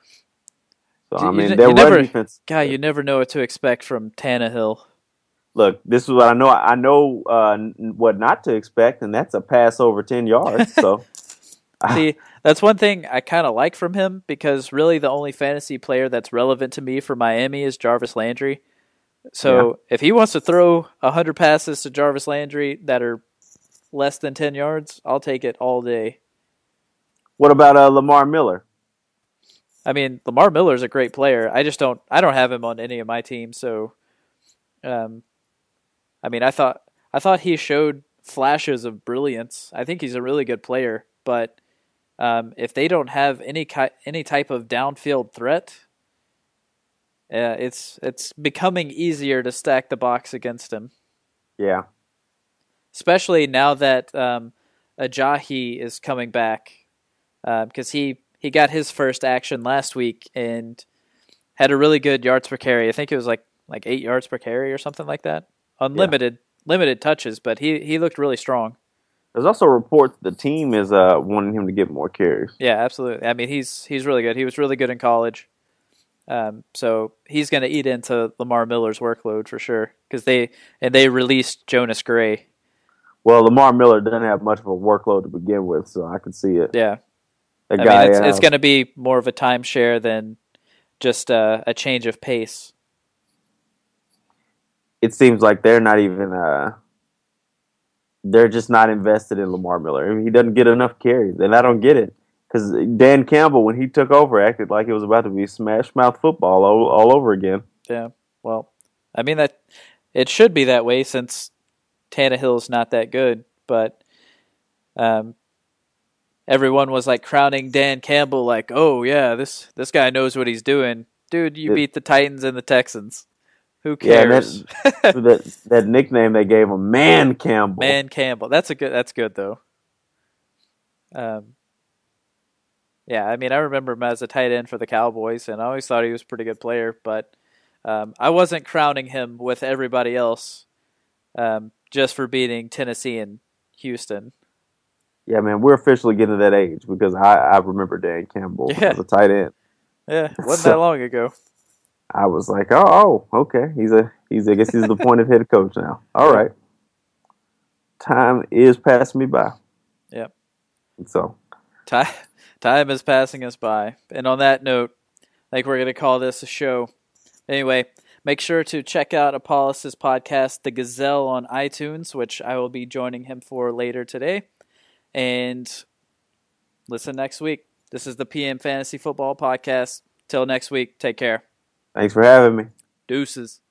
So You- I mean, you their run never- defense. God, you never know what to expect from Tannehill. Look, this is what I know. I know uh, what not to expect, and that's a pass over ten yards. So, See, that's one thing I kind of like from him because really the only fantasy player that's relevant to me for Miami is Jarvis Landry. So Yeah. if he wants to throw one hundred passes to Jarvis Landry that are less than ten yards, I'll take it all day. what about uh, Lamar Miller? I mean, Lamar Miller's a great player. I just don't I don't have him on any of my teams, so um I mean, I thought I thought he showed flashes of brilliance. I think he's a really good player, but um, if they don't have any ki- any type of downfield threat, uh, it's it's becoming easier to stack the box against him. Yeah, Especially now that um, Ajayi is coming back, because uh, he he got his first action last week and had a really good yards per carry. I think it was like like eight yards per carry or something like that. Unlimited yeah. limited touches, but he, he looked really strong. There's also reports the team is uh, wanting him to get more carries. Yeah, absolutely. I mean, he's he's really good. He was really good in college, um, so he's going to eat into Lamar Miller's workload for sure. Because they and they released Jonas Gray. Well, Lamar Miller doesn't have much of a workload to begin with, so I can see it. Yeah, that I guy, mean, it's, uh, it's going to be more of a timeshare than just uh, a change of pace. It seems like they're not even uh, they're just not invested in Lamar Miller. I mean, he doesn't get enough carries, and I don't get it because Dan Campbell, when he took over, acted like it was about to be smash mouth football all, all over again. Yeah, well, I mean that it should be that way since Tannehill's not that good, but um, everyone was like crowning Dan Campbell, like, oh yeah, this this guy knows what he's doing, dude. You It, beat the Titans and the Texans. Who yeah, cares? that, that that nickname they gave him, Man Campbell. Man Campbell. That's a good. That's good though. Um, yeah, I mean, I remember him as a tight end for the Cowboys, and I always thought he was a pretty good player. But um, I wasn't crowning him with everybody else um, just for beating Tennessee and Houston. Yeah, man, we're officially getting to that age because I, I remember Dan Campbell Yeah. as a tight end. Yeah, it wasn't So- that long ago. I was like, oh, oh, okay. He's a he's I guess he's the appointed head coach now. All Yeah. right. Time is passing me by. Yep. So Time, time is passing us by. And on that note, I think we're going to call this a show. Anyway, make sure to check out Apollos' podcast, The Gazelle, on iTunes, which I will be joining him for later today. And listen next week. This is the P M Fantasy Football Podcast. Till next week, take care. thanks for having me. Deuces.